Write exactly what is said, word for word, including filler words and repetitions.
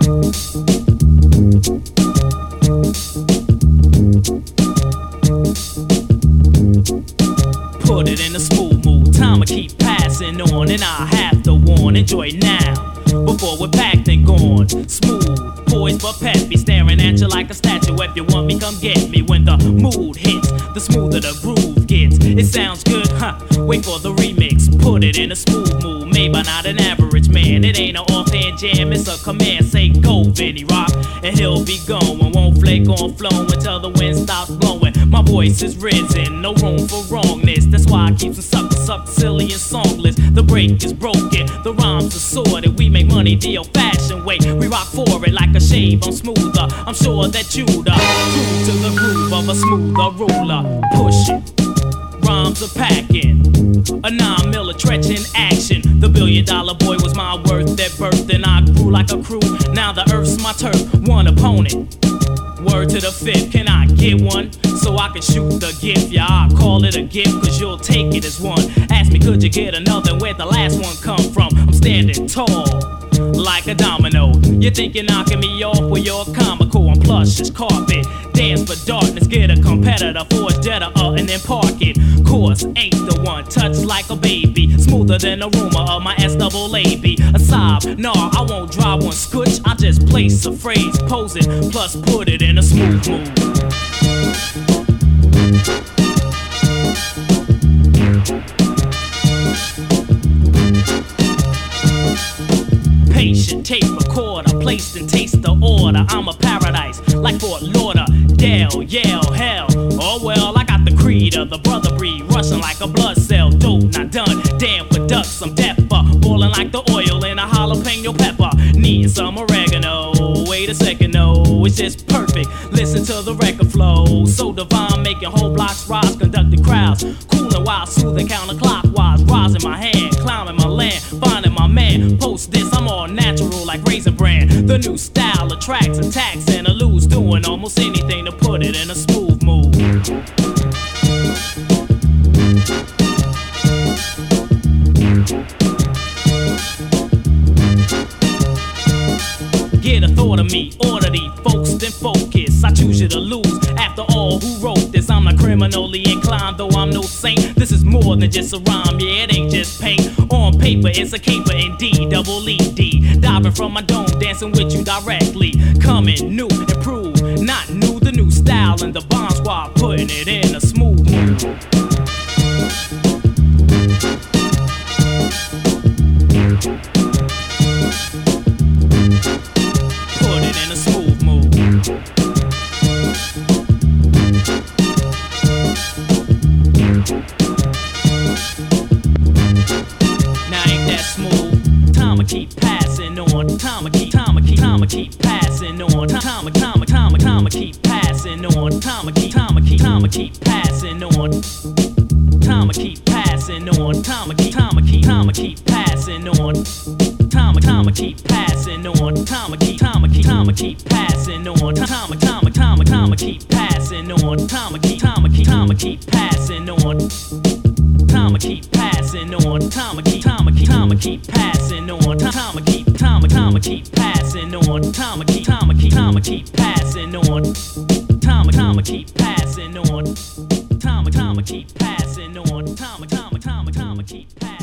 Put it in a smooth mood, time to keep passing on, and I have to warn, enjoy now, before we're packed and gone. Smooth, poised but peppy, staring at you like a statue. If you want me, come get me. When the mood hits, the smoother the groove gets. It sounds good, huh? Wait for the remix. Put it in a smooth mood, made by not an average man. It ain't an offhand jam, it's a command. Say go, Vinny Rock, and he'll be going. Won't flake on flowing until the wind stops blowing. My voice is risen, no room for wrongness. That's why I keep some suckers sucked, silly and songless. The break is broken, the rhymes are sorted. We make money the old-fashioned way. We rock for it like a shave, I'm smoother. I'm sure that you'd uh, groove to the groove of a smoother ruler. Push it, rhymes are packing. A nine miller stretch in action. The billion dollar boy was my worth at birth, and I grew like a crew. Now the earth's my turf, one opponent. Word to the fifth, can I get one? So I can shoot the gift, yeah, I call it a gift, cause you'll take it as one. Ask me, could you get another, and where'd the last one come from? I'm standing tall, like a domino. You think you're knocking me off, well you're comical. I'm plush as carpet, dance for darkness. Get a competitor for a Jetta, uh, and then park it. Course ain't the one, touch like a baby. Smoother than a rumor of my S double A B. A sob, nah, I won't drive one scutch. I just place a phrase, pose it, plus put it in a smooth mood. Patient tape recorder, placed and taste the order. I'm a paradise, like Fort Lauderdale, Yale, hell. Oh well, I got the creed of the brother breed, rushing like a blood cell. Dope, not done, damn for ducks, I'm deafer. Boiling like the oil in a jalapeno pepper. Needing some oregano, wait a second, no, it's just perfect. Listen to the record flow, so divine, making whole blocks rise, conducting crowds. Cooling while soothing counterclockwise, rising my hand, climbing my land, finding my man. Post this, I'm all natural like Raisin Bran. The new style attracts, attacks, and eludes, doing almost anything to put it in a smooth mood. Get a thought of me, order these folks, then focus. I choose you to lose. After all, who wrote this? I'm not criminally inclined, though I'm no saint. This is more than just a rhyme, yeah, it ain't just paint. On paper, it's a caper indeed, double E D. Diving from my dome, dancing with you directly. Coming new, improved, not new, the new style. And the Bomb Squad putting it in a smooth mood. Keep passing on, time keep, time keep, time keep passing on, time, time, time, time keep passing on, time keep, time keep, time keep passing on, time keep passing on, time keep, time keep, time keep passing on, time, time keep passing on, time keep, time keep, time keep passing on, time, time, time, time keep passing on, time keep, time keep, time keep passing on. Time keep passing on, time keep, time keep, time keep passing on, time keep, time, time keep passing on, time keep, time keep, time keep passing on, time, time keep passing on, time, time keep passing on, time, time, time, time keep passing.